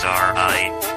DJHRI.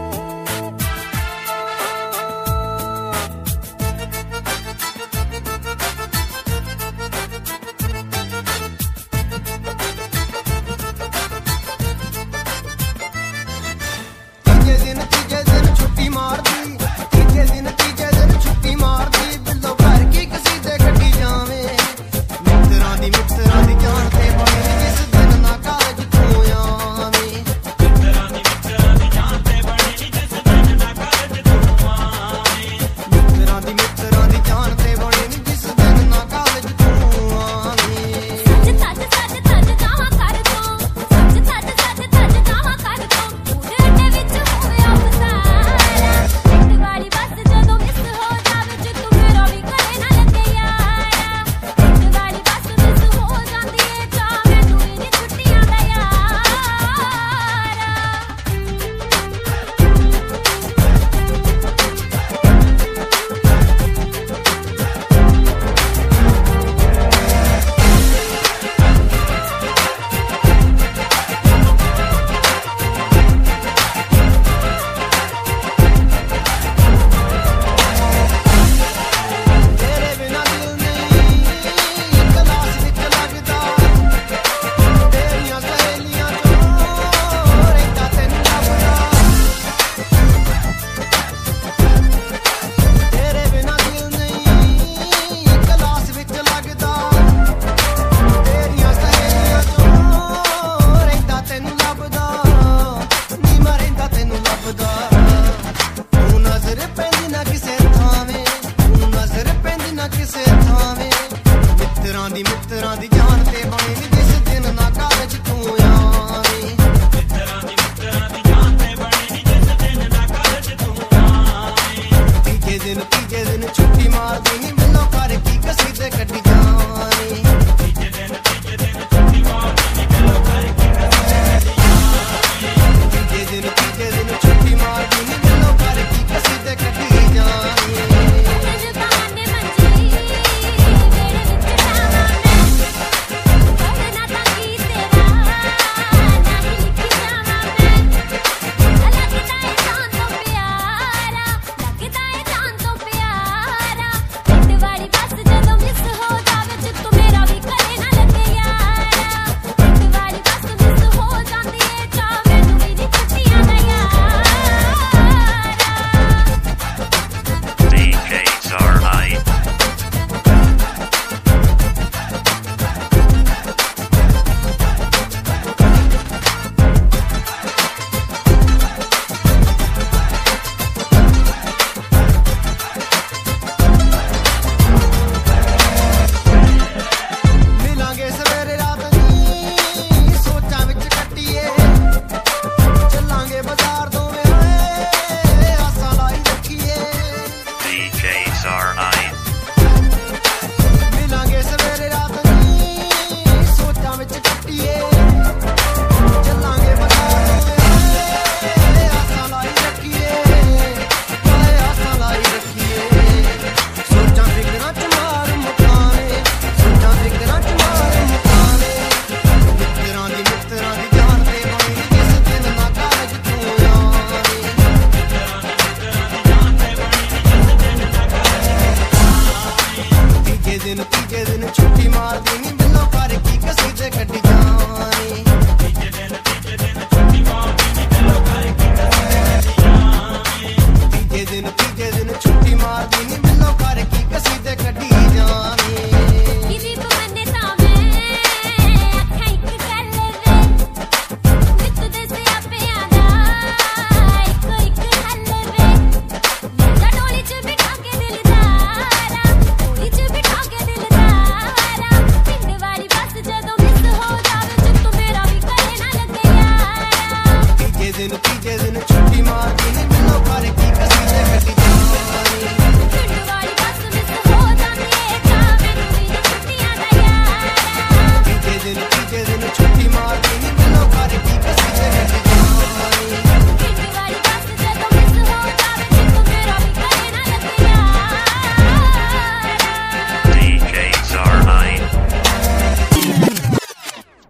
ਮਿੱਤਰਾਂ ਦੀ ਜਾਨ ਤੇ ਬਣੇ ਨੀ ਜਿਸ ਦਿਨ ਨਾ ਕਾਲਜ ਤੂੰ ਆਵੇਂ ਮਿੱਤਰਾਂ ਦੀ ਜਾਨ ਤੇ ਬਣੇ ਨੀ ਜਿਸ ਦਿਨ ਨਾ ਕਾਲਜ ਤੂੰ ਆਵੇਂ ਤੀਜੇ ਦਿਨ ਛੁੱਟੀ ਮਾਰਦੀ ਨੀ ਮੈਨੂੰ ਕਰ ਕੀ ਕਸੀਦੇ ਕੱਢੀ ਜਾਵੇਂ ਤੀਜੇ ਦਿਨ ਛੁੱਟੀ ਮਾਰਦੀ ਨੀ ਮੈਨੂੰ ਕਰ ਕੀ ਕਸੀਦੇ ਕੱਢੀ ਜਾਵੇਂ ਤੀਜੇ ਦਿਨ ਛੁੱਟੀ ਮਾਰਦੀ ਨੀ ਮੈਨੂੰ ਕਰ ਕੀ ਕਸੀਦੇ ਕੱਢੀ ਜਾਵੇਂ ਤੀਜੇ ਦਿਨ ਛੁੱਟੀ ਮਾਰਦੀ ਨੀ ਮੈਨੂੰ ਕਰ ਕੀ ਕਸੀਦੇ ਕੱਢੀ ਜਾਵਾਂ